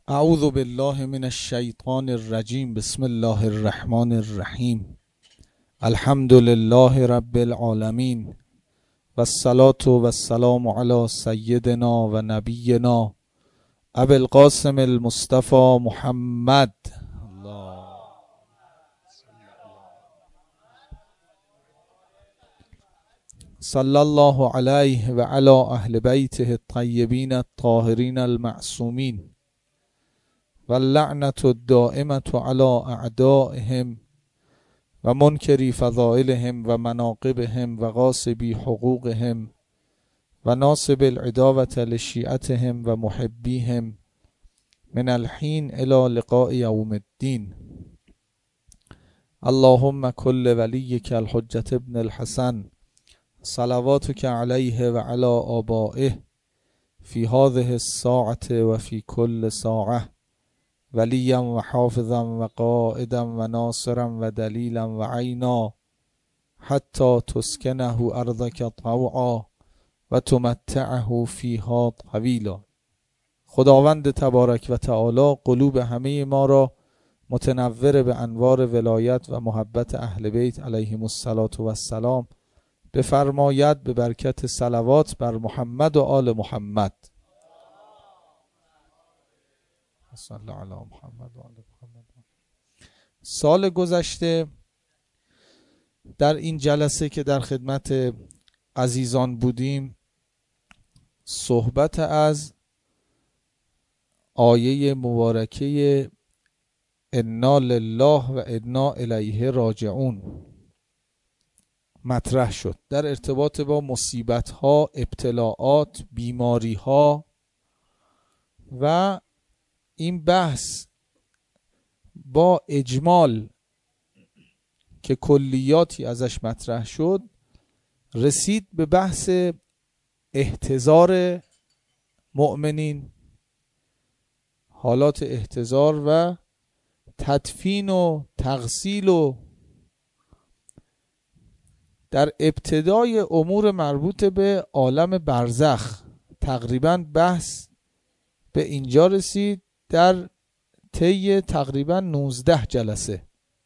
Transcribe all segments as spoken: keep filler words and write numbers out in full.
اعوذ بالله من الشیطان الرجیم. بسم الله الرحمن الرحیم. الحمد لله رب العالمین و الصلاة و السلام علی سیدنا و نبینا ابی القاسم المصطفى محمد. صلی الله علیه و علی اهل بیته الطیبین الطاهرین المعصومین و اللعنة الدائمة علی اعدائهم و منکری فضائلهم و مناقبهم و غاصبی حقوقهم و ناصب العداوة لشیعتهم و محبیهم من الحین الی لقاء یوم الدین. اللهم کل ولیک الحجة ابن الحسن صلواتک علیه و علی آبائه فی هذه الساعة و فی کل ساعة ولیا و حافظا و قائدا و ناصرا و دلیلا و عینا حتی تسکنه ارضک طوعا و تمتعه فیها طویلا. خداوند تبارک و تعالی قلوب همه ما را متنور به انوار ولایت و محبت اهل بیت علیهم الصلاة و السلام بفرماید به برکت صلوات بر محمد و آل محمد. صلی علی محمد و آل محمد. سال گذشته در این جلسه که در خدمت عزیزان بودیم صحبت از آیه مبارکه انا لله و انا الیه راجعون مطرح شد در ارتباط با مصیبت ها، ابتلاعات، بیماری ها و این بحث با اجمال که کلیاتی ازش مطرح شد رسید به بحث احتضار مؤمنین، حالات احتضار و تدفین و تغسیل و در ابتدای امور مربوط به عالم برزخ تقریبا بحث به اینجا رسید در طی تقریبا نوزده جلسه.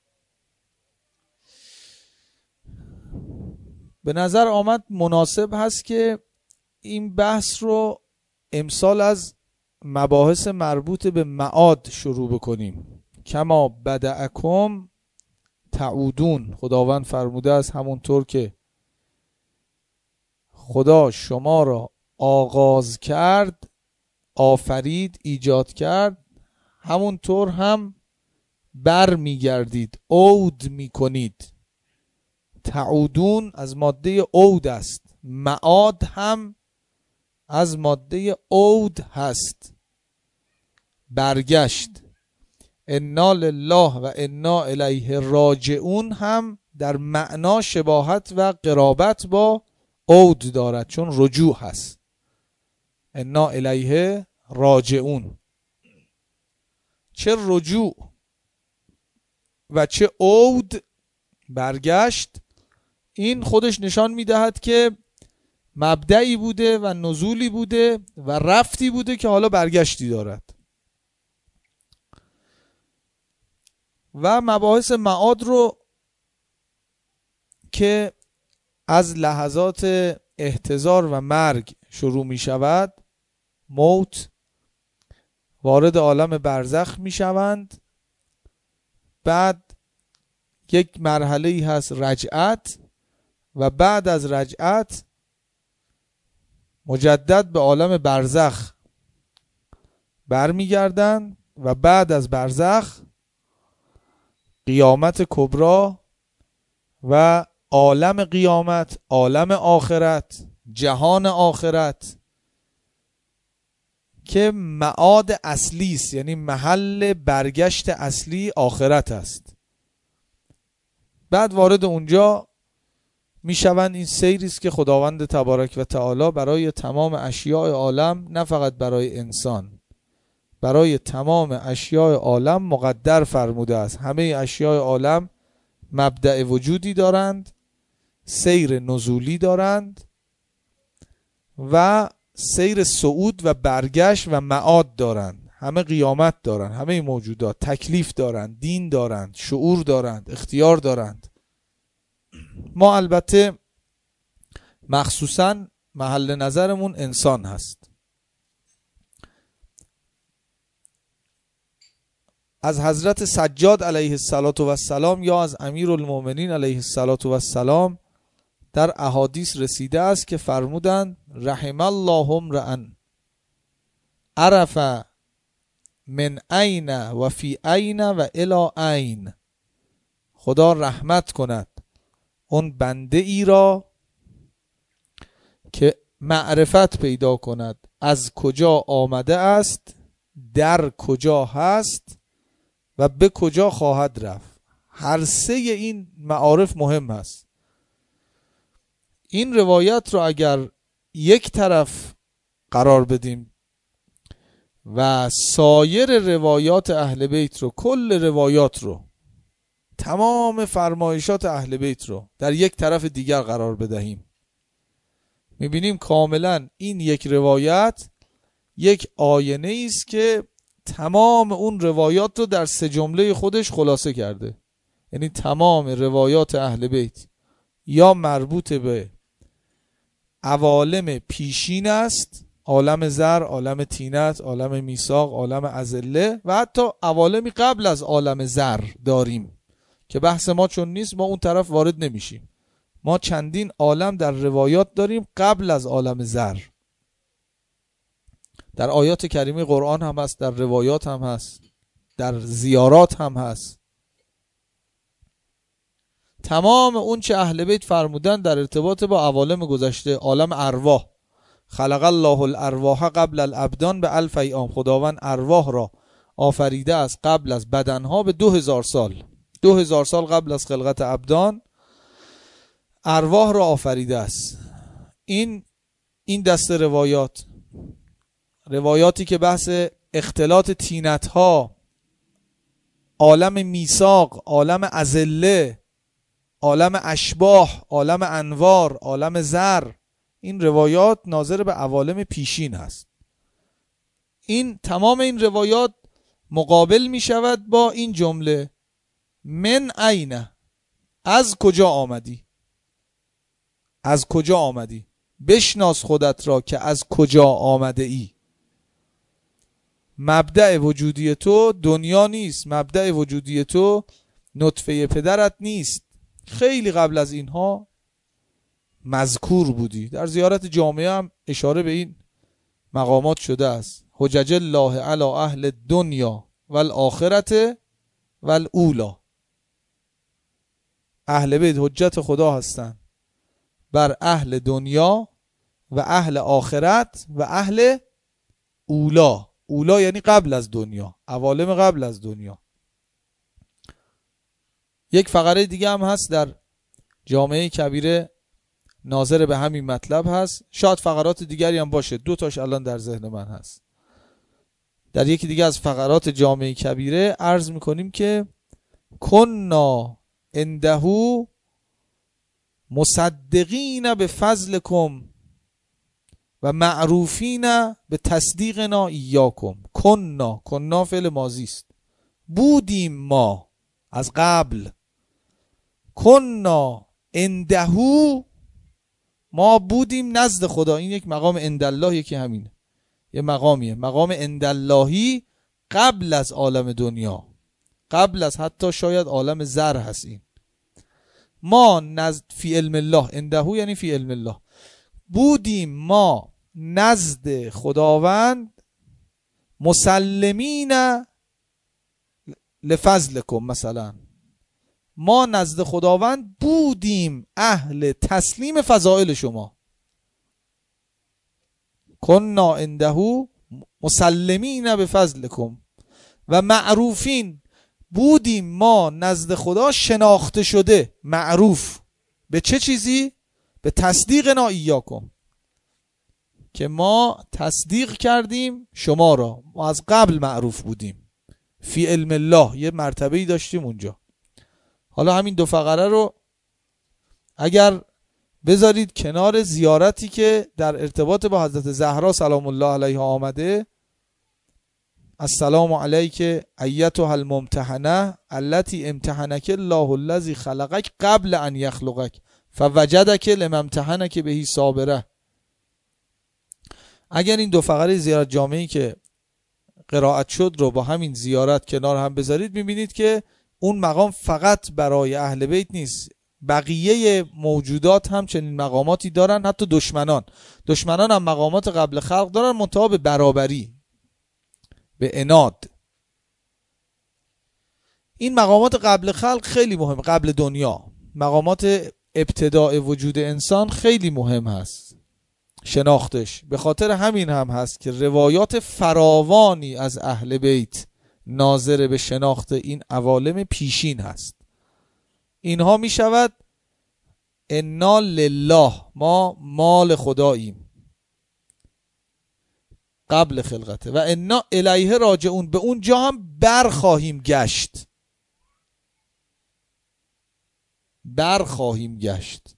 به نظر آمد مناسب هست که این بحث رو امسال از مباحث مربوط به معاد شروع بکنیم. کما بدأکم تعودون. خداوند فرموده است همونطور که خدا شما را آغاز کرد، آفرید، ایجاد کرد، همونطور هم بر میگردید، عود میکنید. تعودون از ماده عود است، معاد هم از ماده عود هست، برگشت. انا لله و انا الیه راجعون هم در معنا شباهت و قرابت با عود دارد چون رجوع هست. انا الیه راجعون، چه رجوع و چه عود، برگشت، این خودش نشان میدهد که مبدعی بوده و نزولی بوده و رفتی بوده که حالا برگشتی دارد. و مباحث معاد رو که از لحظات احتضار و مرگ شروع می شود، موت، وارد عالم برزخ می شوند، بعد یک مرحله هست رجعت و بعد از رجعت مجدد به عالم برزخ برمیگردند و بعد از برزخ قیامت کبری و عالم قیامت، عالم آخرت، جهان آخرت که معاد اصلی است، یعنی محل برگشت اصلی آخرت است. بعد وارد اونجا میشوند. این سیری است که خداوند تبارک و تعالی برای تمام اشیاء عالم، نه فقط برای انسان، برای تمام اشیاء عالم مقدر فرموده است. همه اشیاء عالم مبدأ وجودی دارند، سیر نزولی دارند و سیر صعود و برگشت و معاد دارند. همه قیامت دارن، همه موجودات تکلیف دارند، دین دارند، شعور دارند، اختیار دارند. ما البته مخصوصاً محل نظرمون انسان هست. از حضرت سجاد علیه السلام یا از امیرالمؤمنین علیه السلام در احادیث رسیده است که فرمودند رحم الله امرأ عرف من این و فی این و الی این. خدا رحمت کند اون بنده ای را که معرفت پیدا کند از کجا آمده است، در کجا هست و به کجا خواهد رفت. هر سه این معارف مهم هست. این روایت رو اگر یک طرف قرار بدیم و سایر روایات اهل بیت رو، کل روایات رو، تمام فرمایشات اهل بیت رو در یک طرف دیگر قرار بدهیم، میبینیم کاملا این یک روایت یک آینه است که تمام اون روایات رو در سه جمله خودش خلاصه کرده. یعنی تمام روایات اهل بیت یا مربوط به عوالم پیشین است، عالم زر، عالم طینت، عالم میثاق، عالم اذله و حتی عوالمی قبل از عالم زر داریم که بحث ما چون نیست ما اون طرف وارد نمیشیم. ما چندین عالم در روایات داریم قبل از عالم زر. در آیات کریمه قرآن هم هست، در روایات هم هست، در زیارات هم هست. تمام اون چه اهل بیت فرمودن در ارتباط با عوالم گذشته، عالم ارواح، خلق الله الارواح قبل الابدان به الف ایام. خداوند ارواح را آفریده است قبل از بدنها به دو هزار سال. دو هزار سال قبل از خلقت ابدان ارواح را آفریده است. این این دسته روایات، روایاتی که بحث اختلاط طینت ها، عالم میثاق، عالم اذله، عالم اشباح، عالم انوار، عالم زر، این روایات ناظر به عوالم پیشین هست. این تمام این روایات مقابل می شود با این جمله من این، از کجا آمدی، از کجا آمدی، بشناس خودت را که از کجا آمده ای. مبدأ وجودی تو دنیا نیست، مبدأ وجودی تو نطفه پدرت نیست. خیلی قبل از اینها مذکور بودی. در زیارت جامعه هم اشاره به این مقامات شده است. حجج الله علی اهل دنیا والآخرت والاولی. اهل بیت حجت خدا هستند بر اهل دنیا و اهل آخرت و اهل اولا. اولا یعنی قبل از دنیا، عوالم قبل از دنیا. یک فقره دیگه هم هست در جامعه کبیره ناظر به همین مطلب هست. شاید فقرات دیگری هم باشه، دو تاش الان در ذهن من هست. در یکی دیگه از فقرات جامعه کبیره عرض میکنیم که کنا اندهو مصدقین به فضلکم و معروفین به تصدیقنا ایاکم. کنا، کنا فعل ماضی است. بودیم ما از قبل. کنا اندهو، ما بودیم نزد خدا. این یک مقام اندالله، یکی همینه، یه مقامیه، مقام انداللهی قبل از عالم دنیا، قبل از حتی شاید عالم زر هست. این ما نزد فی علم الله، اندهو یعنی فی علم الله، بودیم ما نزد خداوند مسلمین لفضلکم. مثلا ما نزد خداوند بودیم اهل تسلیم فضائل شما. کنا عنده مسلمین بفضلکم و معروفین، بودیم ما نزد خدا شناخته شده، معروف به چه چیزی؟ به تصدیقنا ایاکم، که ما تصدیق کردیم شما را. ما از قبل معروف بودیم. فی علم الله یه مرتبه‌ای داشتیم اونجا. حالا همین دو فقره رو اگر بذارید کنار زیارتی که در ارتباط با حضرت زهرا سلام الله علیها آمده، السلام علیک ایتها الممتحنه التي امتحنک الله الذی خلقک قبل ان یخلقک فوجدک لما امتحنک بهی صابره. اگر این دو فقره زیارت جامعی که قرائت شد رو با همین زیارت کنار هم بذارید، میبینید که اون مقام فقط برای اهل بیت نیست، بقیه موجودات هم چنین مقاماتی دارن، حتی دشمنان دشمنان هم مقامات قبل خلق دارن، منتها به برابری، به عناد. این مقامات قبل خلق خیلی مهم، قبل دنیا، مقامات ابتداء وجود انسان خیلی مهم هست شناختش. به خاطر همین هم هست که روایات فراوانی از اهل بیت ناظر به شناخت این عوالم پیشین هست. اینها می شود انا لله، ما مال خداییم قبل خلقته، و انا الیه راجعون، به اون جا هم برخواهیم گشت، برخواهیم گشت.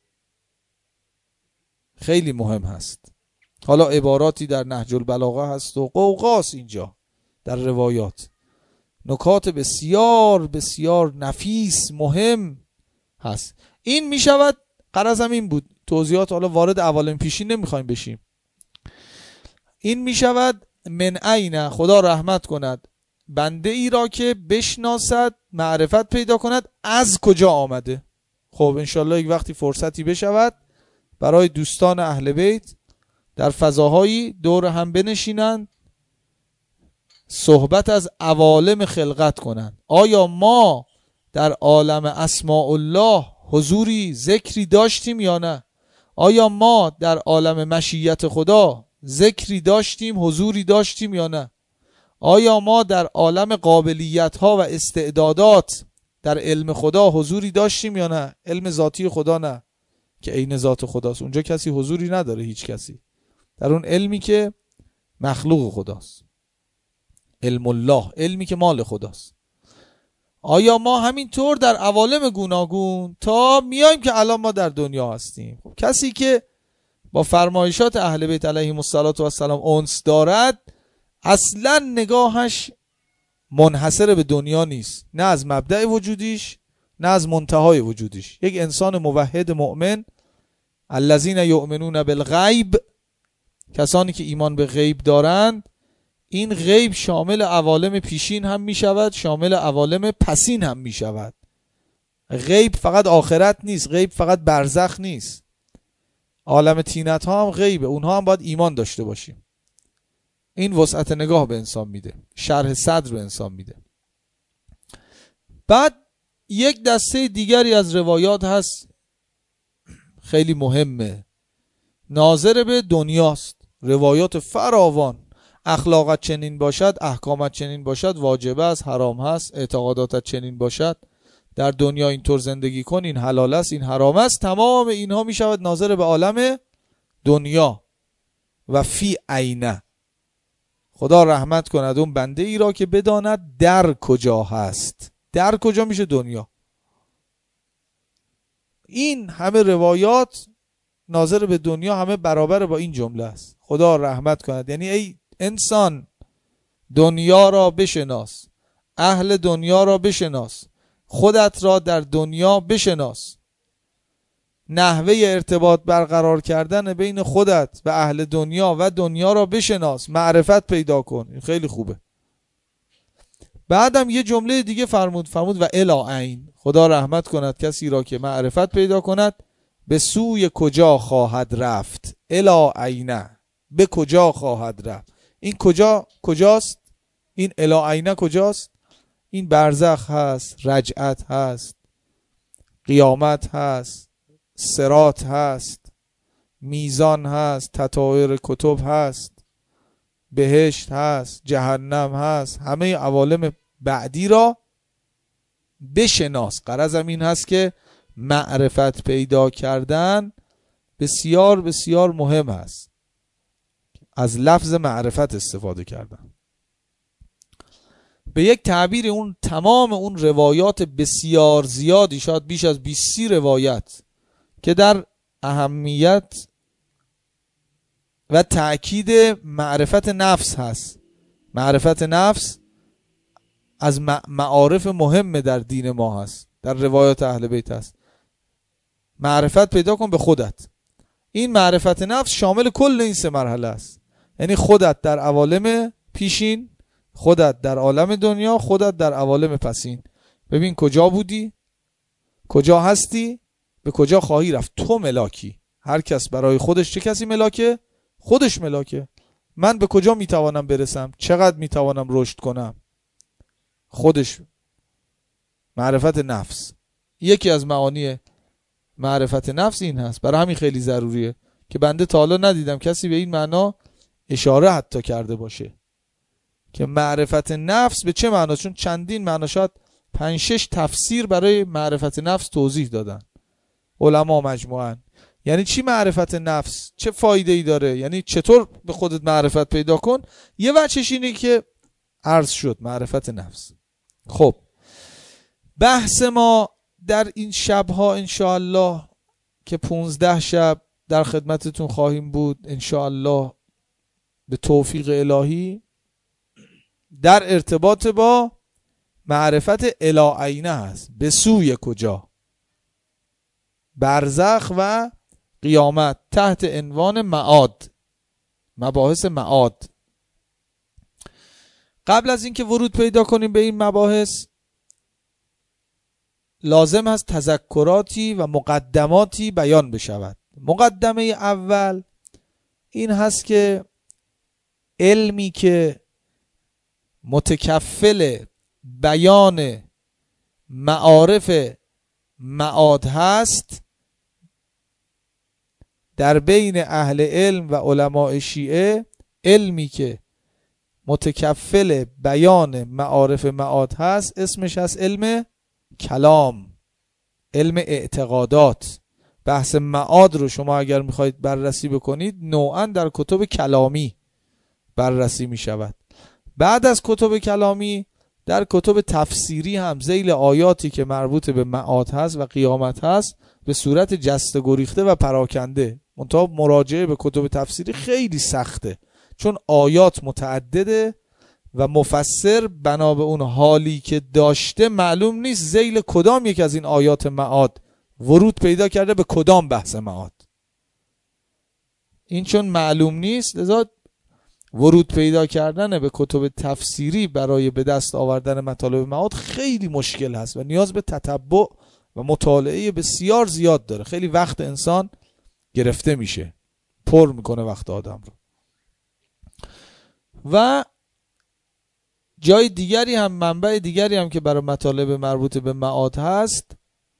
خیلی مهم هست. حالا عباراتی در نهج البلاغه هست و قوقاست اینجا در روایات، نکات بسیار بسیار نفیس مهم هست. این می شود، غرضم این بود توضیحات، حالا وارد عوالم پیشین نمیخوایم بشیم. این می شود من عین، خدا رحمت کند بنده ای را که بشناسد، معرفت پیدا کند از کجا آمده. خب انشالله یک وقتی فرصتی بشود برای دوستان اهل بیت در فضاهایی دور هم بنشینند، صحبت از عوالم خلقت کنند. آیا ما در عالم اسماء الله حضوری ذکری داشتیم یا نه؟ آیا ما در عالم مشیت خدا ذکری داشتیم، حضوری داشتیم یا نه؟ آیا ما در عالم قابلیت ها و استعدادات در علم خدا حضوری داشتیم یا نه؟ علم ذاتی خدا نه که عین ذات خداست، اونجا کسی حضوری نداره، هیچ کسی، در اون علمی که مخلوق خداست، علم الله، علمی که مال خداست. آیا ما همینطور در عوالم گوناگون تا میایم که الان ما در دنیا هستیم؟ خب کسی که با فرمایشات اهل بیت علیهم السلام انس دارد، اصلا نگاهش منحصر به دنیا نیست، نه از مبدأ وجودیش نه از منتهای وجودیش. یک انسان موحد مؤمن، الذین یؤمنون بالغیب، کسانی که ایمان به غیب دارند، این غیب شامل عوالم پیشین هم می شود، شامل عوالم پسین هم می شود. غیب فقط آخرت نیست، غیب فقط برزخ نیست، عالم طینت ها هم غیبه، اونها هم باید ایمان داشته باشیم. این وسعت نگاه به انسان میده، شرح صدر به انسان میده. بعد یک دسته دیگری از روایات هست خیلی مهمه، ناظر به دنیاست. روایات فراوان، اخلاقت چنین باشد، احکامت چنین باشد، واجب است، حرام هست، اعتقاداتت چنین باشد، در دنیا اینطور زندگی کن، این حلال است، این حرام است. تمام اینها می شود ناظر به عالم دنیا. و فی عینه، خدا رحمت کند اون بنده ای را که بداند در کجا هست. در کجا میشه؟ دنیا. این همه روایات ناظر به دنیا همه برابر با این جمله است، خدا رحمت کند. یعنی ای انسان، دنیا را بشناس، اهل دنیا را بشناس، خودت را در دنیا بشناس، نحوه ارتباط برقرار کردن بین خودت و اهل دنیا و دنیا را بشناس، معرفت پیدا کن. این خیلی خوبه. بعدم یه جمله دیگه فرمود، فرمود و الی عین، خدا رحمت کند کسی را که معرفت پیدا کند به سوی کجا خواهد رفت. الی عینه، به کجا خواهد رفت. این کجا کجاست؟ این الی عینه کجاست؟ این برزخ هست، رجعت هست، قیامت هست، صراط هست، میزان هست، تطایر کتب هست، بهشت هست، جهنم هست. همه عوالم بعدی را بشناس. غرضم این هست که معرفت پیدا کردن بسیار بسیار مهم است. از لفظ معرفت استفاده کردن. به یک تعبیر اون تمام اون روایات بسیار زیادی، شاید بیش از بیست روایت که در اهمیت و تأکید معرفت نفس هست، معرفت نفس از معارف مهم در دین ما هست، در روایات اهل بیت هست. معرفت پیدا کن به خودت. این معرفت نفس شامل کل این سه مرحله است. یعنی خودت در عوالم پیشین، خودت در عالم دنیا، خودت در عوالم پسین. ببین کجا بودی، کجا هستی، به کجا خواهی رفت. تو ملاکی. هر کس برای خودش چه کسی ملاکه؟ خودش ملاکه. من به کجا میتوانم برسم، چقدر میتوانم رشد کنم، خودش. معرفت نفس یکی از معانی معرفت نفس این هست. برای همین خیلی ضروریه که بنده تا حالا ندیدم کسی به این معنا اشاره حتی کرده باشه که معرفت نفس به چه معنا. چون چندین معنا، شاید پنج شش تفسیر برای معرفت نفس توضیح دادن علما مجموعاً. یعنی چی معرفت نفس؟ چه فایده ای داره؟ یعنی چطور به خودت معرفت پیدا کن؟ یه وجهش اینه که عرض شد معرفت نفس. خب بحث ما در این شبها انشاءالله که پونزده شب در خدمتتون خواهیم بود انشاءالله به توفیق الهی، در ارتباط با معرفت الی هست. به سوی کجا؟ برزخ و قیامت تحت عنوان معاد، مباحث معاد. قبل از اینکه ورود پیدا کنیم به این مباحث لازم هست تذکراتی و مقدماتی بیان بشود. مقدمه اول این هست که علمی که متکفل بیان معارف معاد هست در بین اهل علم و علماء شیعه، علمی که متکفل بیان معارف معاد هست اسمش هست علم کلام، علم اعتقادات. بحث معاد رو شما اگر میخواید بررسی بکنید نوعا در کتب کلامی بررسی میشود. بعد از کتب کلامی در کتب تفسیری هم ذیل آیاتی که مربوط به معاد هست و قیامت هست به صورت جسته گریخته و پراکنده. منتها مراجعه به کتب تفسیری خیلی سخته چون آیات متعدده و مفسر بنا به اون حالی که داشته معلوم نیست ذیل کدام یک از این آیات معاد ورود پیدا کرده به کدام بحث معاد. این چون معلوم نیست لذا ورود پیدا کردن به کتب تفسیری برای به دست آوردن مطالب معاد خیلی مشکل هست و نیاز به تتبع و مطالعه بسیار زیاد داره. خیلی وقت انسان گرفته میشه، پر میکنه وقت آدم رو. و جای دیگری هم، منبع دیگری هم که برای مطالب مربوط به معاد هست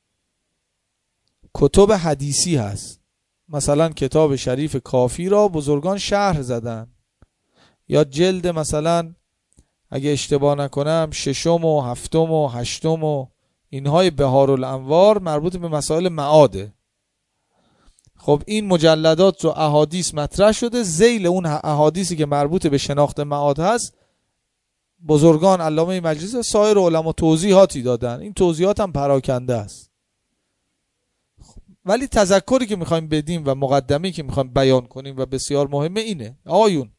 کتب حدیثی هست. مثلا کتاب شریف کافی را بزرگان شرح زدن، یا جلد مثلا اگه اشتباه نکنم ششم و هفتم و هشتم و اینهای بهارالانوار مربوط به مسائل معاده. خب این مجلدات رو احادیث مطرح شده، ذیل اون احادیثی که مربوط به شناخت معاد هست بزرگان علامه مجلسی و سایر علما توضیحاتی دادن. این توضیحات هم پراکنده است. ولی تذکری که میخوایم بدیم و مقدمه‌ای که میخوایم بیان کنیم و بسیار مهمه اینه آیون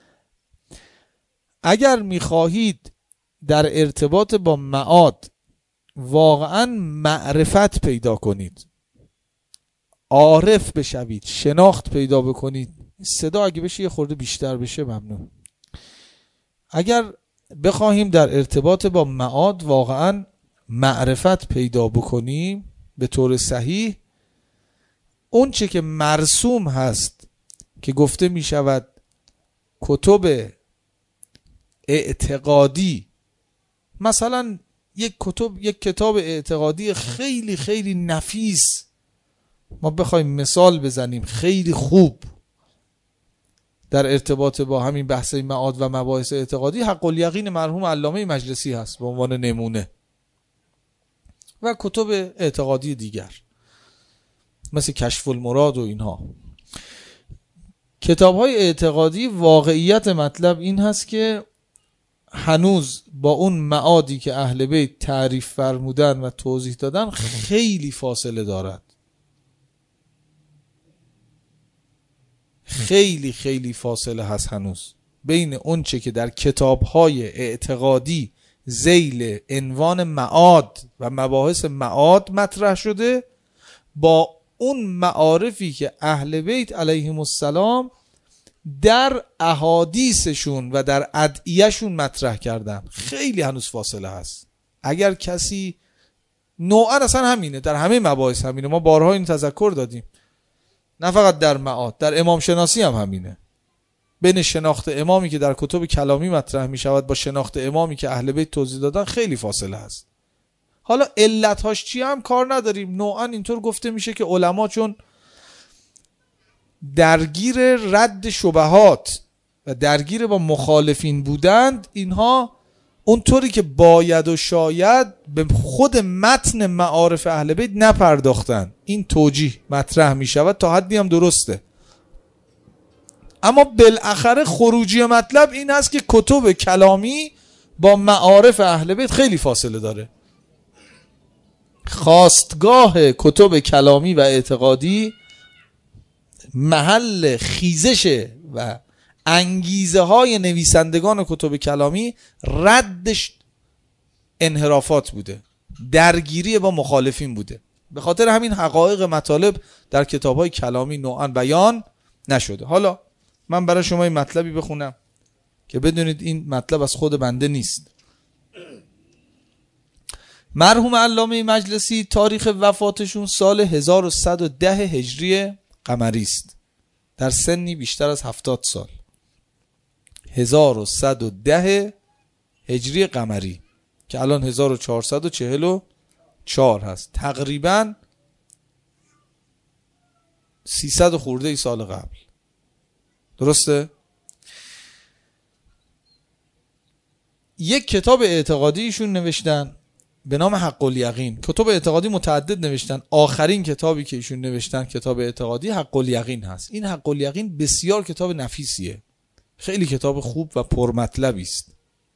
اگر میخواهید در ارتباط با معاد واقعا معرفت پیدا کنید، عارف بشوید، شناخت پیدا بکنید، صدا اگه بشه یه خورده بیشتر بشه ممنون. اگر بخواهیم در ارتباط با معاد واقعا معرفت پیدا بکنیم به طور صحیح، اون چه که مرسوم هست که گفته می شود کتب اعتقادی، مثلا یک کتب یک کتاب اعتقادی خیلی خیلی نفیس ما بخوایم مثال بزنیم خیلی خوب در ارتباط با همین بحث معاد و مباحث اعتقادی، حق الیقین مرحوم علامه مجلسی هست به عنوان نمونه، و کتب اعتقادی دیگر مثل کشف المراد و اینها. کتاب‌های اعتقادی واقعیت مطلب این هست که هنوز با اون معادی که اهل بیت تعریف فرمودن و توضیح دادن خیلی فاصله دارد، خیلی خیلی فاصله هست هنوز. بین اون چه که در کتاب‌های اعتقادی ذیل عنوان معاد و مباحث معاد مطرح شده با اون معارفی که اهل بیت علیهم السلام در احادیثشون و در ادعیه‌شون مطرح کردن. خیلی هنوز فاصله هست. اگر کسی نوعا اصلا همینه، در همه مباحث همینه، ما بارها این تذکر دادیم، نه فقط در معاد، در امام شناسی هم همینه. بین شناخت امامی که در کتب کلامی مطرح می شود با شناخت امامی که اهل بیت توضیح دادن خیلی فاصله هست. حالا علتهاش چی هم کار نداریم، نوعا اینطور گفته میشه که علما چون درگیر رد شبهات و درگیر با مخالفین بودند، اینها اونطوری که باید و شاید به خود متن معارف اهل بیت نپرداختن. این توجیه مطرح می شود، تا حدی هم درسته، اما بالاخره خروجی مطلب این است که کتب کلامی با معارف اهل بیت خیلی فاصله داره. خواستگاه کتب کلامی و اعتقادی، محل خیزش و انگیزه های نویسندگان کتب کلامی ردش انحرافات بوده، درگیری با مخالفین بوده. به خاطر همین حقایق مطالب در کتاب های کلامی نوعا بیان نشده. حالا من برای شما این مطلبی بخونم که بدونید این مطلب از خود بنده نیست. مرحوم علامه مجلسی تاریخ وفاتشون سال هزار و صد و ده هجری قمری است، در سنی بیشتر از هفتاد سال. هزار و صد و ده هجری قمری که الان هزار و چهارصد و چهل و چهار هست، تقریبا سیصد خورده ای سال قبل. درسته؟ یک کتاب اعتقادی ایشون نوشتن به نام حق الیقین. کتاب اعتقادی متعدد نوشتن، آخرین کتابی که ایشون نوشتن کتاب اعتقادی حق الیقین هست. این حق الیقین بسیار کتاب نفیسیه، خیلی کتاب خوب و پرمطلبی است.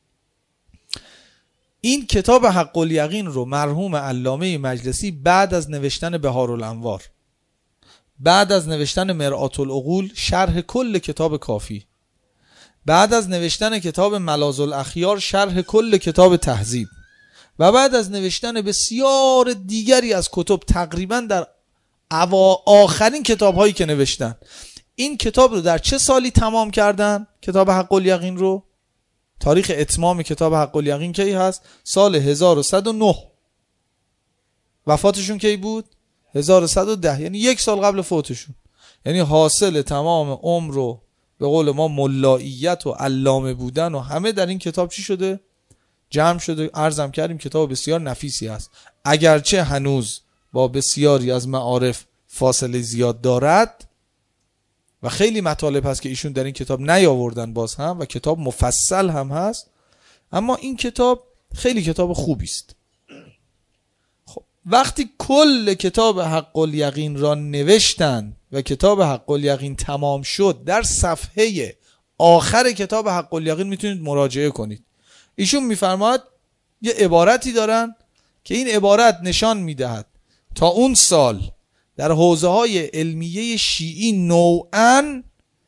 این کتاب حق الیقین رو مرحوم علامه مجلسی بعد از نوشتن بهارالانوار، بعد از نوشتن مرآت العقول شرح کل کتاب کافی، بعد از نوشتن کتاب ملاذ الاخیار شرح کل کتاب تهذیب و بعد از نوشتن بسیار دیگری از کتب، تقریبا در آخرین کتاب هایی که نوشتن، این کتاب رو در چه سالی تمام کردن؟ کتاب حق الیقین رو تاریخ اتمام کتاب حق الیقین کی هست؟ سال هزار و صد و نه. وفاتشون کی بود؟ هزار و صد و ده، یعنی یک سال قبل فوتشون. یعنی حاصل تمام عمر رو به قول ما ملاییت و علامه بودن و همه در این کتاب چی شده؟ جمع شده. عرضم کردیم کتاب بسیار نفیسی است، اگرچه هنوز با بسیاری از معارف فاصله زیاد دارد و خیلی مطالب هست که ایشون در این کتاب نیاوردن باز هم، و کتاب مفصل هم هست، اما این کتاب خیلی کتاب خوبی است. خب وقتی کل کتاب حق الیقین را نوشتن و کتاب حق الیقین تمام شد، در صفحه آخر کتاب حق الیقین میتونید مراجعه کنید، ایشون میفرماید یه عبارتی دارن که این عبارت نشان میدهد تا اون سال در حوزه های علمیه شیعی نوعاً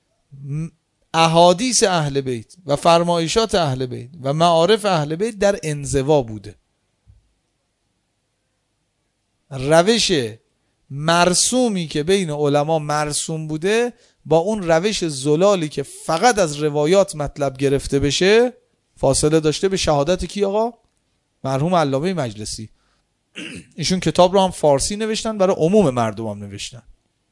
احادیث اهل بیت و فرمایشات اهل بیت و معارف اهل بیت در انزوا بوده. روش مرسومی که بین علما مرسوم بوده با اون روش زلالی که فقط از روایات مطلب گرفته بشه فاصله داشته. به شهادت کی آقا؟ مرحوم علامه مجلسی. ایشون کتاب رو هم فارسی نوشتن، برای عموم مردم هم نوشتن.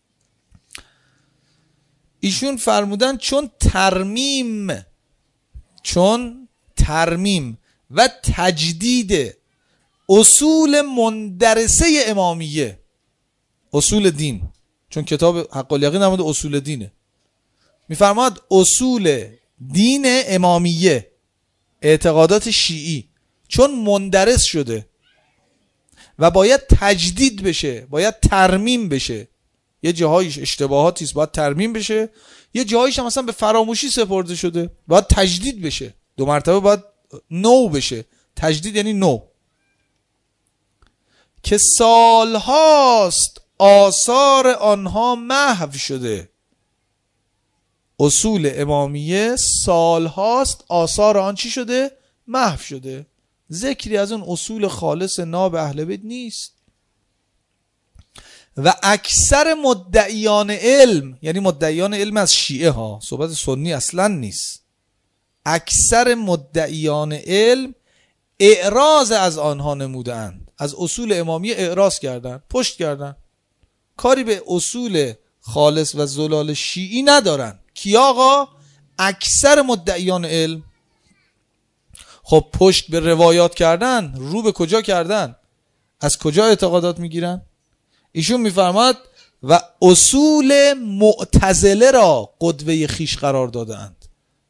ایشون فرمودن چون ترمیم چون ترمیم و تجدید اصول مندرسه امامیه، اصول دین، چون کتاب حق الیقین نمود اصول دینه، میفرماد اصول دین امامیه، اعتقادات شیعی، چون مندرس شده و باید تجدید بشه، باید ترمیم بشه، یه جاهایش اشتباهاتی است باید ترمیم بشه، یه جاهایش هم مثلا به فراموشی سپرده شده باید تجدید بشه، دو مرتبه باید نو بشه. تجدید یعنی نو، که سالهاست آثار آنها محو شده. اصول امامیه سالهاست آثار آن چی شده؟ محو شده. ذکری از اون اصول خالص ناب اهل بیت نیست. و اکثر مدعیان علم، یعنی مدعیان علم از شیعه ها، صحبت سنی اصلا نیست، اکثر مدعیان علم اعراض از آنها نمودند، از اصول امامیه اعراض کردند، پشت کردند، کاری به اصول خالص و زلال شیعی ندارن. کی آقا؟ اکثر مدعیان علم. خب پشت به روایات کردن، رو به کجا کردن؟ از کجا اعتقادات میگیرن؟ ایشون میفرماد و اصول معتزله را قدوه خیش قرار دادند.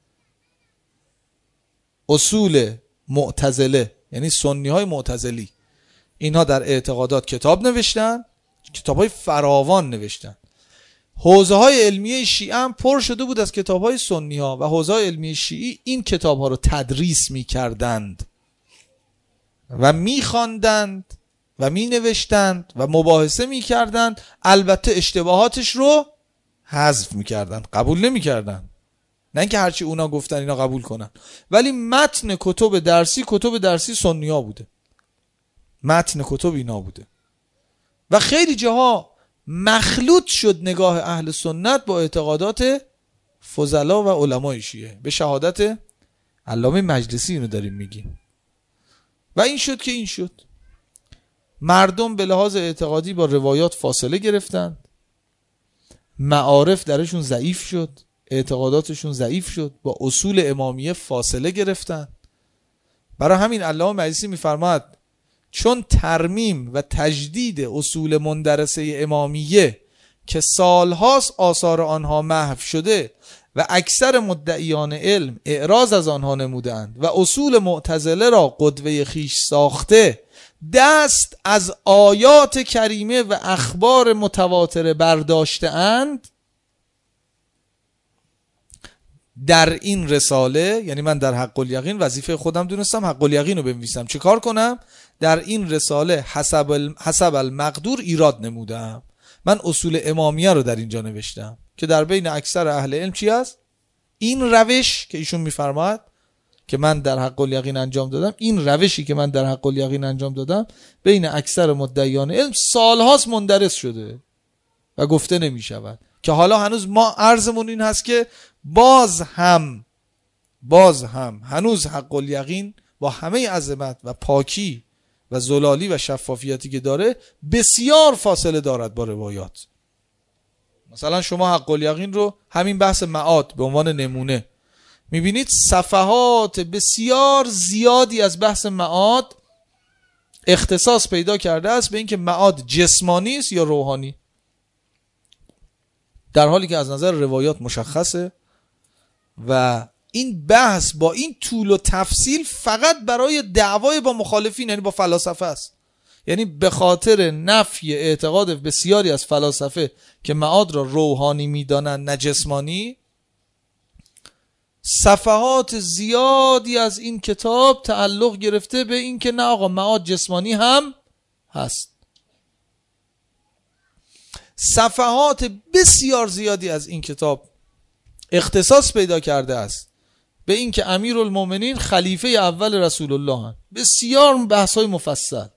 اصول معتزله یعنی سنی های معتزلی، اینها در اعتقادات کتاب نوشتن، کتاب های فراوان نوشتن. حوزه های علمیه شیعه هم پر شده بود از کتاب های سنی ها و حوزه های علمیه شیعی این کتاب ها رو تدریس می کردند و می خواندند و می نوشتند و مباحثه می کردند. البته اشتباهاتش رو حذف می کردند، قبول نمی کردند، نه اینکه هرچی اونا گفتن اینا قبول کنن. ولی متن کتب درسی کتب درسی سنی ها بوده، متن کتب اینا بوده و خیلی جاها مخلوط شد نگاه اهل سنت با اعتقادات فضلا و علمای شیعه. به شهادت علامه مجلسی اینو داریم میگیم. و این شد که این شد مردم به لحاظ اعتقادی با روایات فاصله گرفتند، معارف درشون ضعیف شد، اعتقاداتشون ضعیف شد، با اصول امامیه فاصله گرفتند. برای همین علامه مجلسی میفرماد چون ترمیم و تجدید اصول مندرسه امامیه که سالهاست آثار آنها محو شده و اکثر مدعیان علم اعراض از آنها نمودند و اصول معتزله را قدوه خیش ساخته، دست از آیات کریمه و اخبار متواتره برداشته اند، در این رساله، یعنی من در حق الیقین وظیفه خودم دونستم حق الیقین رو بنویسم، چه کار کنم؟ در این رساله حسب, ال... حسب المقدور ایراد نمودم. من اصول امامیه رو در اینجا نوشتم که در بین اکثر اهل علم چی هست؟ این روش که ایشون میفرماد که من در حق الیقین انجام دادم، این روشی که من در حق الیقین انجام دادم بین اکثر مدعیان علم سالهاست مندرس شده و گفته نمی شود. که حالا هنوز ما عرضمون این هست که باز هم باز هم هنوز حق الیقین با همه عظمت و پاکی و زلالی و شفافیتی که داره بسیار فاصله دارد با روایات. مثلا شما حق الیقین رو همین بحث معاد به عنوان نمونه میبینید، صفحات بسیار زیادی از بحث معاد اختصاص پیدا کرده است به اینکه معاد جسمانی است یا روحانی، در حالی که از نظر روایات مشخصه. و این بحث با این طول و تفصیل فقط برای دعوای با مخالفین، یعنی با فلاسفه است. یعنی به خاطر نفی اعتقاد بسیاری از فلاسفه که معاد را روحانی میدانند نه جسمانی، صفحات زیادی از این کتاب تعلق گرفته به این که نه آقا معاد جسمانی هم هست. صفحات بسیار زیادی از این کتاب اختصاص پیدا کرده است به این که امیرالمومنین خلیفه اول رسول الله هست. بسیار بحث‌های مفصل،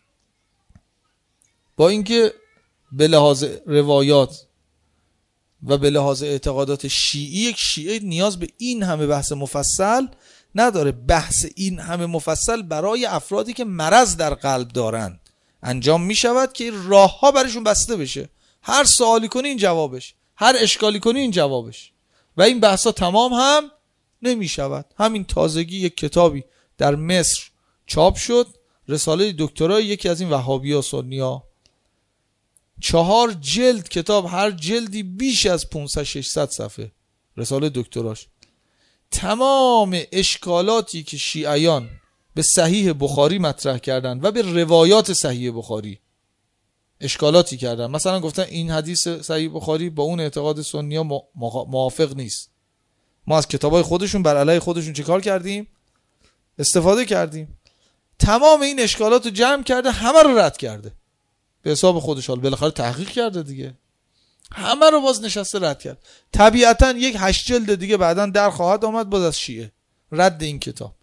با اینکه به لحاظ روایات و به لحاظ اعتقادات شیعی، یک شیعه نیاز به این همه بحث مفصل نداره. بحث این همه مفصل برای افرادی که مرض در قلب دارن انجام می شود که راه ها برشون بسته بشه. هر سوالی کنی این جوابش، هر اشکالی کنی این جوابش، و این بحثا تمام هم نمی شود. همین تازگی یک کتابی در مصر چاپ شد، رساله دکترای یکی از این وهابی ها سنی ها، چهار جلد کتاب، هر جلدی بیش از پانصد ششصد صفحه، رساله دکتراش. تمام اشکالاتی که شیعیان به صحیح بخاری مطرح کردن و به روایات صحیح بخاری اشکالاتی کردن، مثلا گفتن این حدیث صحیح بخاری با اون اعتقاد سنی ها موافق نیست، ما از کتابای خودشون بر علیه خودشون چه کار کردیم؟ استفاده کردیم. تمام این اشکالات رو جمع کرده، همه رو رد کرده به حساب خودش. حال بالاخره تحقیق کرده دیگه، همه رو باز نشسته رد کرد. طبیعتا یک هشت جلد دیگه بعداً در خواهد آمد باز از شیعه رد این کتاب.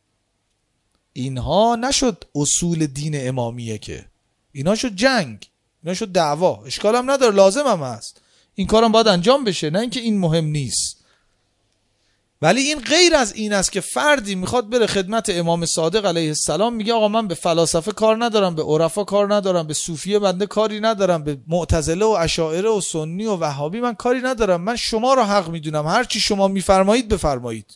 اینها نشد اصول دین امامیه، که اینا شد جنگ، اینا شد دعوا. اشکال هم نداره، لازم هم هست، این کارم باید انجام بشه، نه اینکه این مهم نیست. ولی این غیر از این است که فردی میخواد بره خدمت امام صادق علیه السلام، میگه آقا من به فلاسفه کار ندارم، به عرفا کار ندارم، به صوفیه بنده کاری ندارم، به معتزله و اشاعره و سنی و وهابی من کاری ندارم، من شما رو حق میدونم، هر چی شما میفرمایید بفرمایید.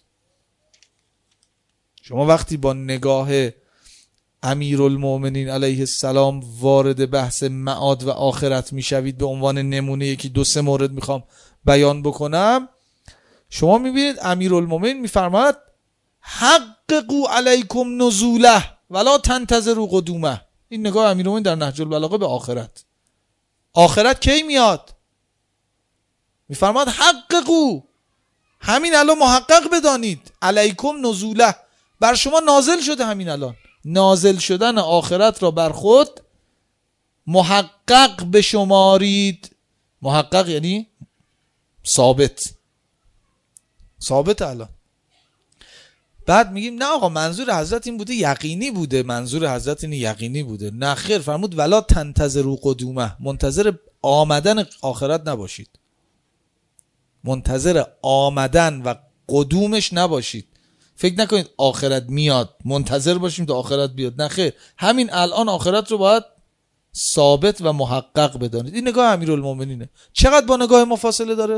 شما وقتی با نگاه امیرالمومنین علیه السلام وارد بحث معاد و آخرت میشوید، به عنوان نمونه یکی دو سه مورد میخوام بیان بکنم، شما میبینید امیرالمومنین میفرماید حققوا علیکم نزوله ولا تنتظروا قدومه. این نگاه امیرالمومنین در نهج البلاغه به آخرت. آخرت کی میاد؟ میفرماید حققوا، همین الان محقق بدانید، علیکم نزوله، بر شما نازل شده همین الان. نازل شدن آخرت را بر خود محقق بشمارید. محقق یعنی ثابت، ثابت الان. بعد میگیم نه آقا منظور حضرت این بوده یقینی بوده، منظور حضرت این یقینی بوده. نه خیر، فرمود ولا تنتظروا قدومه، منتظر آمدن آخرت نباشید، منتظر آمدن و قدومش نباشید. فکر نکنید آخرت میاد منتظر باشیم تا آخرت بیاد، نه خیر، همین الان آخرت رو باید ثابت و محقق بدانید. این نگاه امیرالمومنینه. چقدر با نگاه ما فاصله داره؟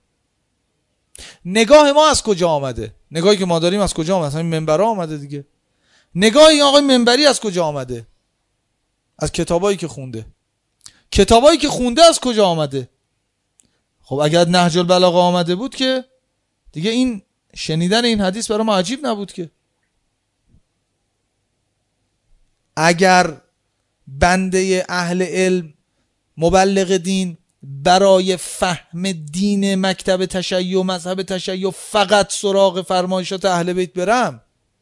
نگاه ما از کجا آمده؟ نگاهی که ما داریم از کجا آمده؟ همین منبرها آمده دیگه. نگاه این آقای منبری از کجا آمده؟ از کتابایی که خونده. کتابایی که خونده از کجا آمده؟ خب اگر نهج البلاغه آمده بود که دیگه این شنیدن این حدیث برای ما عجیب نبود که. اگر بنده اهل علم مبلغ دین برای فهم دین مکتب تشیع و مذهب تشیع فقط سراغ فرمایشات اهل بیت برم،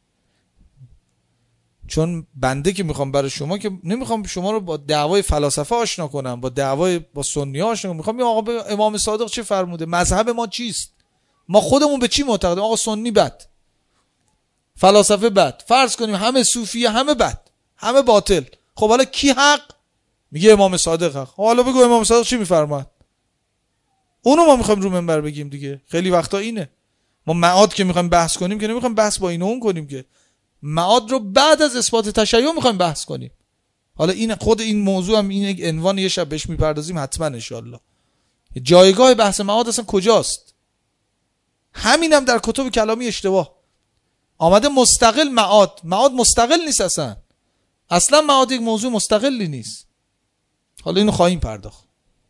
چون بنده که میخوام برای شما که نمیخوام شما رو با دعوای فلاسفه آشنا کنم، با دعوای با سنی آشنا کنم، میخوام آقا به امام صادق چه فرموده، مذهب ما چیست، ما خودمون به چی معتقدیم. آقا سنی بد، فلاسفه بد، فرض کنیم همه صوفیه همه بد، همه باطل. خب حالا کی حق؟ میگه امام صادق حق. حالا بگو امام صادق چی میفرماد، اونو ما میخوایم رو منبر بگیم دیگه. خیلی وقتا اینه، ما معاد که میخوایم بحث کنیم که نمیخوایم بحث با این و اون کنیم، که معاد رو بعد از اثبات تشیع میخوایم بحث کنیم. حالا این خود این موضوع هم این یک عنوان یه شب بهش میپردازیم حتما ان شاء الله. جایگاه بحث معاد اصلا کجاست؟ همینم در کتب کلامی اشتباه آمده مستقل. معاد معاد مستقل نیست اصلا، اصلا معاد یک موضوع مستقلی نیست. حالا اینو خواهیم پرداخت.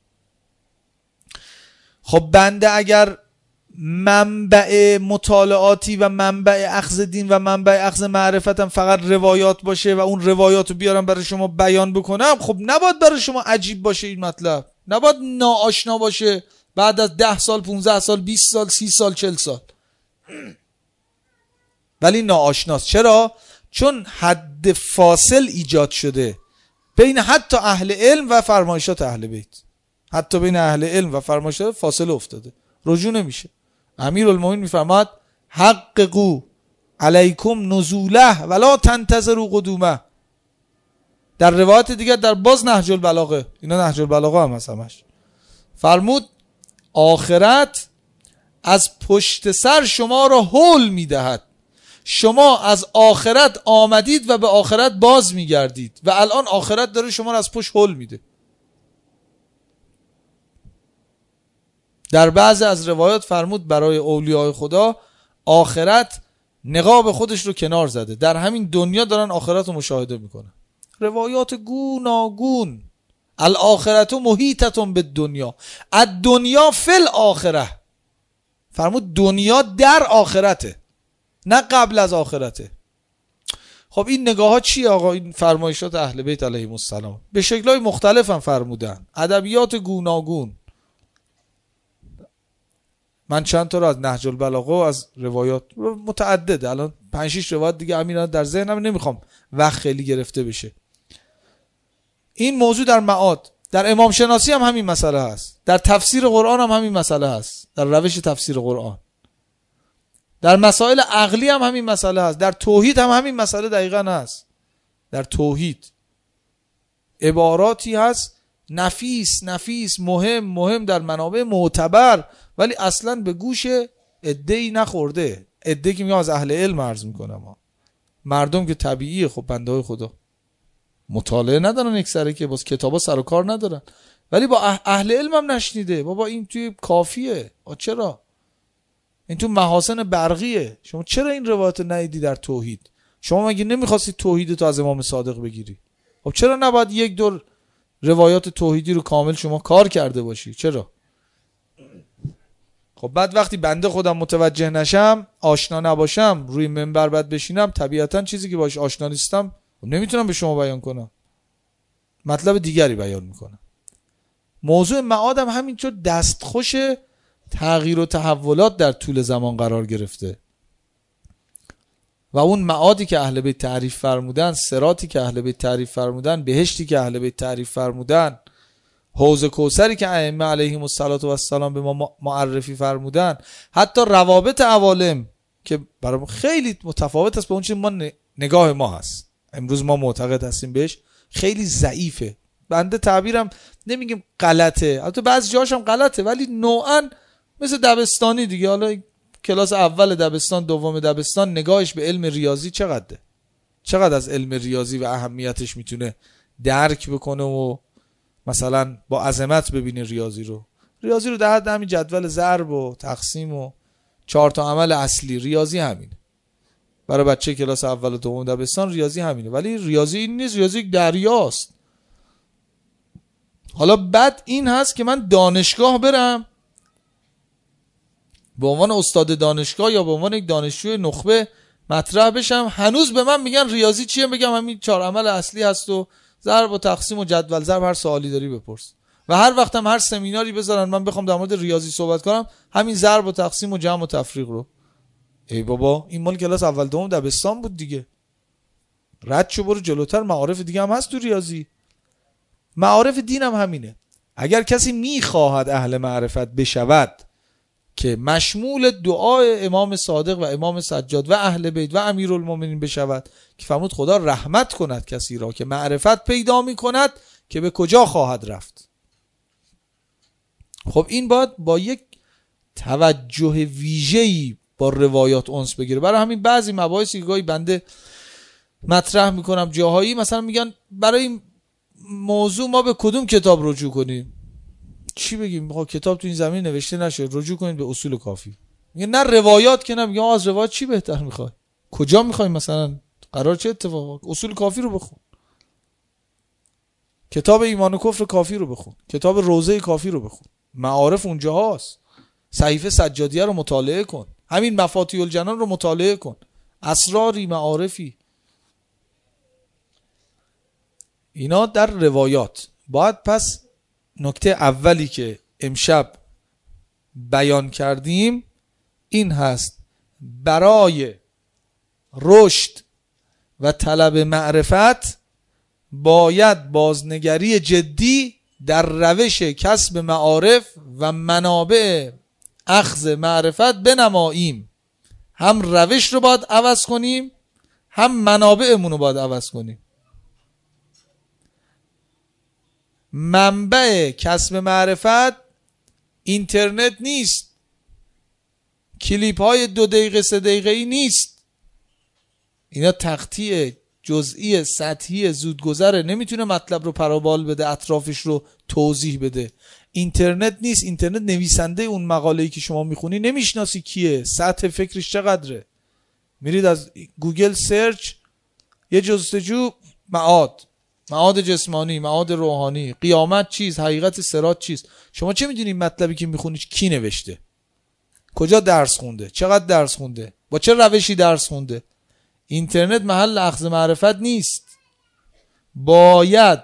خب بنده اگر منبع مطالعاتی و منبع اخذ دین و منبع اخذ معرفتم فقط روایات باشه و اون روایات رو بیارم برای شما بیان بکنم، خب نباید برای شما عجیب باشه این مطلب، نباید ناآشنا باشه بعد از ده سال پونزده سال بیست سال سی سال چل سال. ولی ناآشناست. چرا؟ چون حد فاصل ایجاد شده بین حتی اهل علم و فرمایشات اهل بیت. حتی بین اهل علم و فرمایشات فاصله افتاده، رجوع نمیشه. امیرالمومنین میفرماد حققوا علیکم نزوله ولا تنتظروا قدومه. در روایت دیگر در باز نهج البلاغه، اینا نهج البلاغه هم هست همش، فرمود آخرت از پشت سر شما را هول میدهد، شما از آخرت آمدید و به آخرت باز میگردید و الان آخرت داره شما را از پشت هول میده. در بعض از روایات فرمود برای اولیاء خدا آخرت نقاب خودش رو کنار زده، در همین دنیا دارن آخرت رو مشاهده میکنن. روایات گوناگون. الاخرت محیطتون به دنیا، الدنیا فی الاخره. فرمود دنیا در آخرته، نه قبل از آخرته. خب این نگاه ها چیه آقا؟ این فرمایشات اهل بیت علیهم السلام به شکل‌های مختلف هم فرمودن، ادبیات گوناگون. من چند تا رو از نهج البلاغه و از روایات متعدد، الان پنج شش روایت دیگه امیران در ذهنم، نمیخوام وقت خیلی گرفته بشه. این موضوع در معاد در امام شناسی هم همین مسئله هست، در تفسیر قرآن هم همین مسئله هست، در روش تفسیر قرآن، در مسائل عقلی هم همین مسئله هست، در توحید هم همین مسئله دقیقاً هست. در توحید عباراتی هست نفیس نفیس مهم مهم در منابع معتبر، ولی اصلاً به گوش عده‌ای نخورده. عده که میگم از اهل علم عرض میکنم، مردم که طبیعیه، خب بنده های خدا مطالعه ندارن، اکثره که باز کتابا سر و کار ندارن، ولی با اهل علم هم نشنیده. بابا این توی کافیه، چرا این تو محاسن برقیه، شما چرا این روایت ندیدی در توحید؟ شما مگه نمیخواستی توحید تو از امام صادق بگیری؟ خب چرا نباید یک دور روایات توحیدی رو کامل شما کار کرده باشی؟ چرا؟ خب بعد وقتی بنده خودم متوجه نشم، آشنا نباشم، روی منبر بعد بشینم، طبیعتا چیزی که باش آشنا نیستم نمیتونم به شما بیان کنم، مطلب دیگری بیان میکنم. موضوع معادم همینطور دستخوش تغییر و تحولات در طول زمان قرار گرفته و اون معادی که اهل بیت تعریف فرمودن، صراطی که اهل بیت تعریف فرمودن، بهشتی که اهل بیت تعریف فرمودن، حوض کوثری که ائمه علیهم السلام به ما معرفی فرمودن، حتی روابط عوالم که برای خیلی متفاوت است با اون چیزی ما نگاه ما هست، امروز ما معتقد هستیم بهش، خیلی ضعیفه. بنده تعبیرم نمیگیم غلطه، البته بعضی جاهاش هم غلطه، ولی نوعا مثل دبستانی دیگه. حالا کلاس اول دبستان، دوم دبستان، نگاهش به علم ریاضی چقدره، چقدر از علم ریاضی و اهمیتش میتونه درک بکنه و مثلا با عظمت ببینه ریاضی رو. ریاضی رو در حد همین جدول ضرب و تقسیم و چهار تا عمل اصلی، ریاضی همینه برای بچه کلاس اول و دوم دبستان، ریاضی همینه. ولی ریاضی این نیست، ریاضی یک دریاست. حالا بعد این هست که من دانشگاه برم به عنوان استاد دانشگاه یا به عنوان یک دانشجوی نخبه مطرح بشم، هنوز به من میگن ریاضی چیه، بگم همین چهار عمل اصلی هست و ضرب و تقسیم و جدول ضرب، هر سوالی داری بپرس. و هر وقتم هر سمیناری بذارن من بخوام در مورد ریاضی صحبت کنم، همین ضرب و تقسیم و جمع و تفریق رو. ای بابا این مال کلاس اول دوم دبستان بود دیگه، رد شو برو جلوتر، معارف دیگه هم هست تو ریاضی. معارف دین هم همینه. اگر کسی میخواهد اهل معرفت بشود که مشمول دعای امام صادق و امام سجاد و اهل بیت و امیرالمومنین بشود که فرمود خدا رحمت کند کسی را که معرفت پیدا می کند که به کجا خواهد رفت. خب این باید با یک توجه ویژه‌ای با روایات انس بگیره. برای همین بعضی مباحثی که گاهی بنده مطرح میکنم جاهایی، مثلا میگن برای این موضوع ما به کدوم کتاب رجوع کنیم؟ چی بگیم؟ بخواه کتاب تو این زمین نوشته نشه، رجوع کنید به اصول کافی. میگه نه روایات که نه. میگه از روایات چی بهتر میخوای؟ کجا میخوای مثلا قرار چه اتفاقی؟ اصول کافی رو بخون، کتاب ایمان و کفر کافی رو بخون، کتاب روضه کافی رو بخون، معارف اونجا هست. صحیفه سجادیه رو مطالعه کن، همین مفاتیح الجنان رو مطالعه کن، اسراری، معارفی، اینا در روایات. باید پس نکته اولی که امشب بیان کردیم این هست: برای رشد و طلب معرفت باید بازنگری جدی در روش کسب معارف و منابع اخذ معرفت بنماییم. هم روش رو باید عوض کنیم، هم منابعمون رو باید عوض کنیم. منبع کسب معرفت اینترنت نیست، کلیپ های دو دقیقه سه دقیقه ای نیست، اینا تقطیع جزئی سطحی زودگذره، نمیتونه مطلب رو پرابال بده، اطرافش رو توضیح بده. اینترنت نیست، اینترنت نویسنده اون مقاله‌ای که شما میخونی نمیشناسی کیه، سطح فکرش چقدره. میرید از گوگل سرچ یه جستجو، معاد، معاد جسمانی، معاد روحانی، قیامت چیست، حقیقت صراط چیست. شما چه میدونی مطلبی که میخونی کی نوشته، کجا درس خونده، چقدر درس خونده، با چه روشی درس خونده. اینترنت محل اخذ معرفت نیست. باید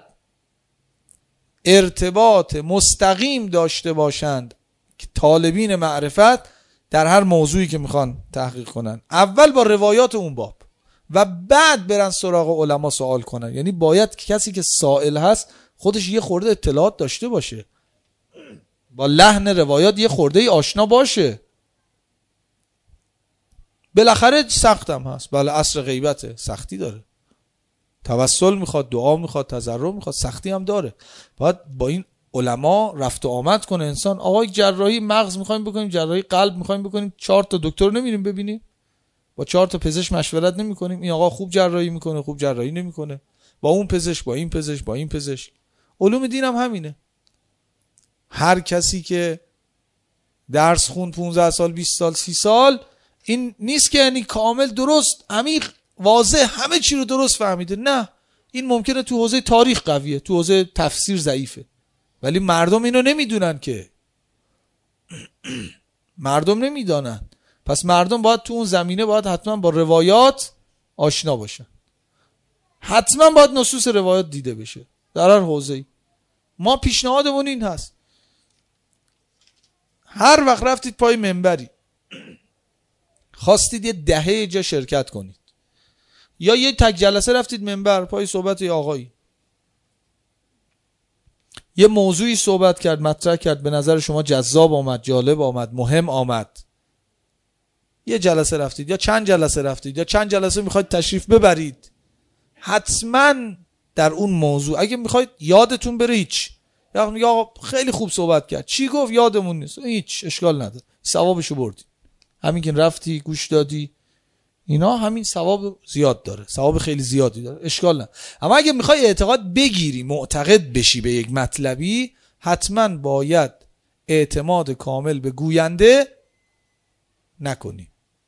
ارتباط مستقیم داشته باشند که طالبین معرفت در هر موضوعی که میخوان تحقیق کنن، اول با روایات اون باب، و بعد برن سراغ علما سوال کنن. یعنی باید کسی که سائل هست خودش یه خورده اطلاعات داشته باشه، با لحن روایات یه خورده ای آشنا باشه. بالاخره سختم هست، بله عصر غیبته، سختی داره، توسل میخواد، دعا میخواد، تضرع میخواد، سختی هم داره. باید با این علما رفت و آمد کنه انسان. آقای جراحی مغز میخوایم بکنیم، جراحی قلب میخوایم بکنیم، چهار تا دکتر نمیریم ببینیم؟ با چهار تا پزشک مشورت نمیکنیم؟ این آقا خوب جراحی میکنه، خوب جراحی نمیکنه، با اون پزشک، با این پزشک، با این پزشک. علوم دین هم همینه. هر کسی که درس خون پانزده سال، بیست سال، سی سال، این نیست که یعنی کامل درست عمیق واضح همه چی رو درست فهمیده. نه، این ممکنه تو حوزه تاریخ قویه، تو حوزه تفسیر ضعیفه، ولی مردم اینو نمیدونن که مردم نمیدانن. پس مردم باید تو اون زمینه باید حتما با روایات آشنا باشن، حتما باید نصوص روایات دیده بشه در هر حوزه‌ای. ما پیشنهادمون این هست، هر وقت رفتید پای منبری خواستید یه دهه جا شرکت کنید، یا یه تک جلسه رفتید منبر پای صحبت یه آقایی، یه موضوعی صحبت کرد، مطرح کرد، به نظر شما جذاب آمد، جالب آمد، مهم آمد، یه جلسه رفتید یا چند جلسه رفتید یا چند جلسه میخواید تشریف ببرید، حتما در اون موضوع اگه میخواید یادتون بره هیچ، یا میگه آقا خیلی خوب صحبت کرد، چی گفت یادمون نیست، هیچ اشکال نداره، ثوابشو بردی، همین که رفتی گوش دادی اینا همین ثواب زیاد داره، ثواب خیلی زیادی داره، اشکال نداره. اما اگه میخوای اعتقاد بگیری، معتقد بشی به یک مطلبی، حتما باید اعتماد کامل به گوینده نکنی.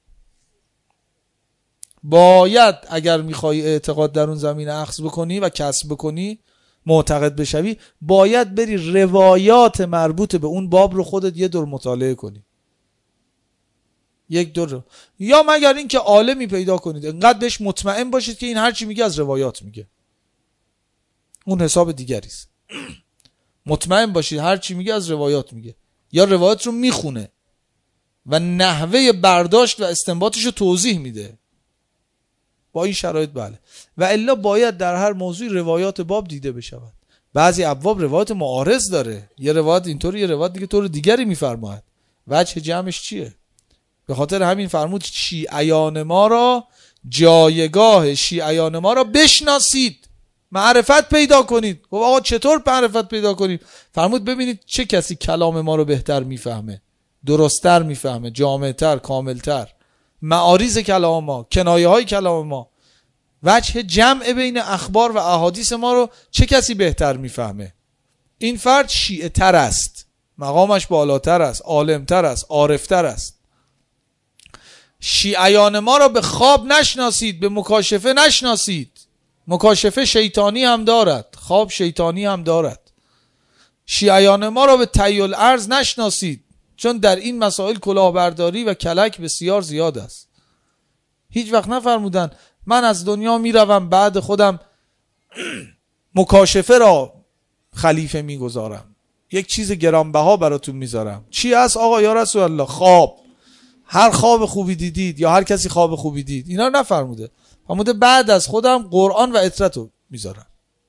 باید اگر میخوای اعتقاد در اون زمینه اخذ بکنی و کسب بکنی، معتقد بشوی، باید بری روایات مربوط به اون باب رو خودت یه دور مطالعه کنی، یک دور رو. یا مگر اینکه عالمی پیدا کنید انقدر بهش مطمئن باشید که این هر چی میگه از روایات میگه، اون حساب دیگری است. مطمئن باشید هر چی میگه از روایات میگه، یا روایات رو میخونه و نحوه برداشت و استنباطش رو توضیح میده، با این شرایط بله. و الا باید در هر موضوع روایات باب دیده بشود. بعضی ابواب روایات معارض داره، یه روایت اینطوری، یه روایت دیگه طور دیگری میفرماید، وجه جمعش چیه؟ به خاطر همین فرمود شیعیان ما را، جایگاه شیعیان ما را بشناسید، معرفت پیدا کنید. خب آقا چطور معرفت پیدا کنید؟ فرمود ببینید چه کسی کلام ما رو بهتر میفهمه، درست‌تر میفهمه، جامع‌تر، کاملتر، معاریض کلام ما، کنایه های کلام ما، وجه جمع بین اخبار و احادیث ما رو چه کسی بهتر میفهمه. این فرد شیعه تر است، مقامش بالاتر است، عالمتر است، عارفتر است. شیعیان ما را به خواب نشناسید، به مکاشفه نشناسید. مکاشفه شیطانی هم دارد، خواب شیطانی هم دارد. شیعیان ما را به تحیل ارز نشناسید، چون در این مسائل کلاهبرداری و کلک بسیار زیاد است. هیچ وقت نفرمودن من از دنیا میروم بعد خودم مکاشفه را خلیفه میگذارم، یک چیز گرانبها براتون میذارم. چی هست آقا یا رسول الله؟ خواب. هر خواب خوبی دیدید یا هر کسی خواب خوبی دید، اینا رو نفرموده. فرموده بعد از خودم قرآن و اطرت رو میذارم.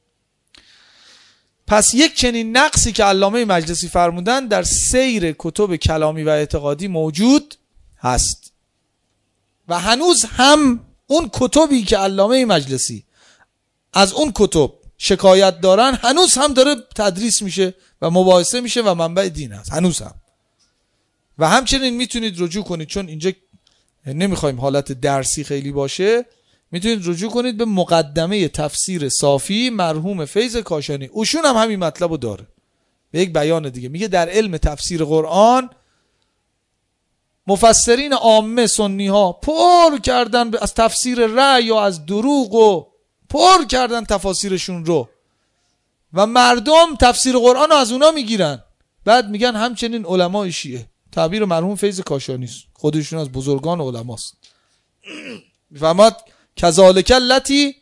پس یک چنین نقصی که علامه مجلسی فرمودن در سیر کتب کلامی و اعتقادی موجود هست و هنوز هم اون کتبی که علامه مجلسی از اون کتب شکایت دارن هنوز هم داره تدریس میشه و مباحثه میشه و منبع دین هست هنوز هم. و همچنین میتونید رجوع کنید، چون اینجا نمیخوایم حالت درسی خیلی باشه، میتونید رجوع کنید به مقدمه تفسیر صافی مرحوم فیض کاشانی، اوشون هم همین مطلبو داره به یک بیان دیگه. میگه در علم تفسیر قرآن مفسرین عامه سنی ها پر کردن از تفسیر رأی و از دروغ و پر کردن تفاسیرشون رو و مردم تفسیر قرآن رو از اونا میگیرن. بعد میگن همچنین علمای شیعه، تعبیر مرحوم فیض کاشانی است، خودشون از بزرگان علماست. فهمت کذالک التی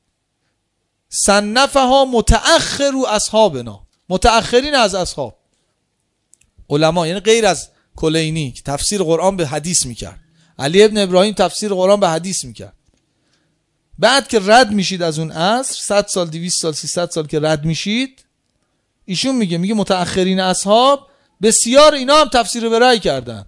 صنفها متأخر اصحابنا، متأخرین از اصحاب علما، یعنی غیر از کلینی که تفسیر قرآن به حدیث میکرد، علی ابن ابراهیم تفسیر قرآن به حدیث میکرد، بعد که رد میشید از اون عصر، صد سال دویست سال سیصد سال که رد میشید، ایشون میگه میگه متأخرین اصحاب بسیار اینا هم تفسیر به رأی کردن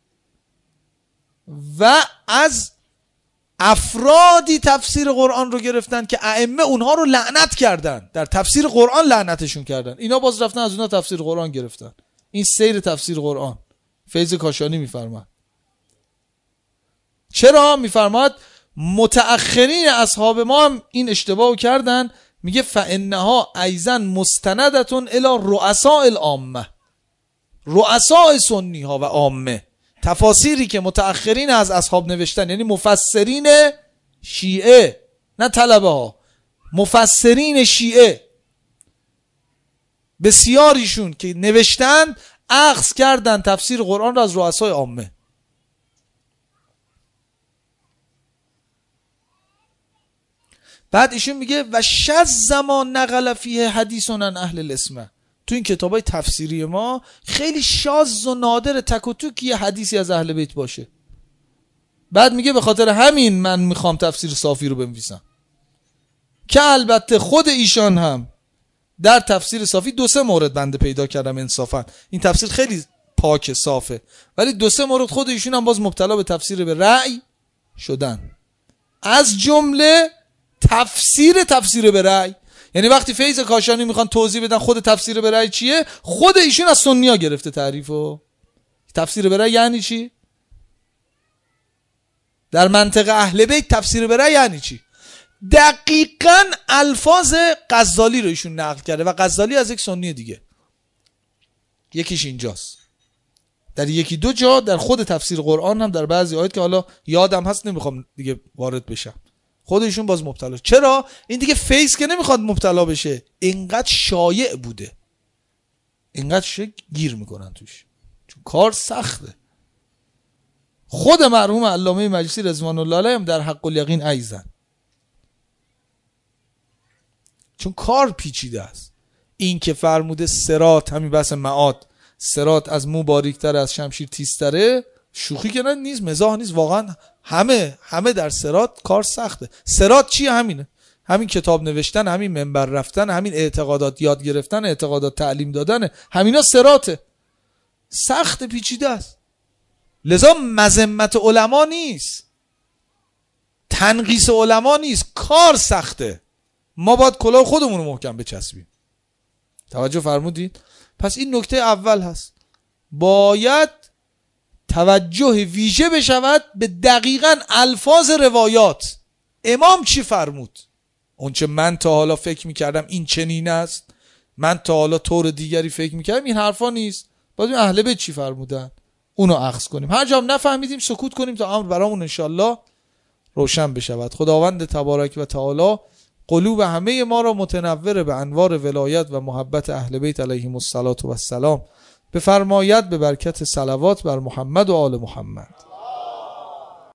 و از افرادی تفسیر قرآن رو گرفتن که ائمه اونها رو لعنت کردن، در تفسیر قرآن لعنتشون کردن، اینا باز رفتن از اونها تفسیر قرآن گرفتن. این سیر تفسیر قرآن. فیض کاشانی میفرماد. چرا میفرماد متأخرین اصحاب ما هم این اشتباهو کردن؟ میگه فانها ایضا مستندتون الی رؤساء العامه، رؤساء سنی ها و عامه. تفاسیری که متأخرین از اصحاب نوشتن، یعنی مفسرین شیعه، نه طلبه ها، مفسرین شیعه بسیاریشون که نوشتن اخذ کردن تفسیر قرآن را از رؤسای عامه. بعد ایشون میگه و شذ زمان نقل فیه حدیثون عن اهل الاسمه. تو این کتابای تفسیری ما خیلی شاذ و نادر تک و توک یه حدیثی از اهل بیت باشه. بعد میگه به خاطر همین من میخوام تفسیر صافی رو بنویسم، که البته خود ایشان هم در تفسیر صافی دو سه مورد بنده پیدا کردم انصافا، این تفسیر خیلی پاک صافه، ولی دو سه مورد خود ایشون هم باز مبتلا به تفسیر به رأی شدن، از جمله تفسیر تفسیر به رأی. یعنی وقتی فیض کاشانی میخوان توضیح بدن خود تفسیر به رأی چیه، خود ایشون از سنیا گرفته تعریفو. تفسیر به رأی یعنی چی؟ در منطق اهل بیت تفسیر به رأی یعنی چی؟ دقیقاً الفاظ غزالی رو ایشون نقل کرده و غزالی از یک سنی دیگه. یکیش اینجاست، در یکی دو جا در خود تفسیر قرآن هم در بعضی آیات که حالا یادم هست نمیخوام دیگه وارد بشم، خودشون باز مبتلا. چرا؟ این دیگه فیض که نمیخواد مبتلا بشه، اینقدر شایع بوده، اینقدر شایع گیر میکنن توش، چون کار سخته. خود مرحوم علامه مجلسی رضوان الله علیه هم در حق الیقین ایزن، چون کار پیچیده است. این که فرموده صراط، همین بحث معاد، صراط از مو باریک‌تر از شمشیر تیزتره، شوخی که نه نیست، مزاح نیست، واقعا همه همه در صراط کار سخته. صراط چیه؟ همینه، همین کتاب نوشتن، همین منبر رفتن، همین اعتقادات یاد گرفتن، اعتقادات تعلیم دادن، همینا صراطه. سخت، پیچیده است. لذا مذمت علما نیست، تنقیص علما نیست، کار سخته. ما باید کلاه خودمون رو محکم بچسبیم. توجه فرمودید؟ پس این نکته اول هست، باید توجه ویژه بشود به دقیقاً الفاظ روایات. امام چی فرمود؟ اون چه من تا حالا فکر میکردم این چنین است، من تا حالا طور دیگری فکر میکردم، این حرفا نیست. باید اهل بیت چی فرمودن اونو اخذ کنیم. هر جا نفهمیدیم سکوت کنیم تا امر برامون انشالله روشن بشود. خداوند تبارک و تعالی قلوب همه ما را متنور به انوار ولایت و محبت اهل بیت علیهم الصلاة و السلام بفرماید، به برکت صلوات بر محمد و آل محمد.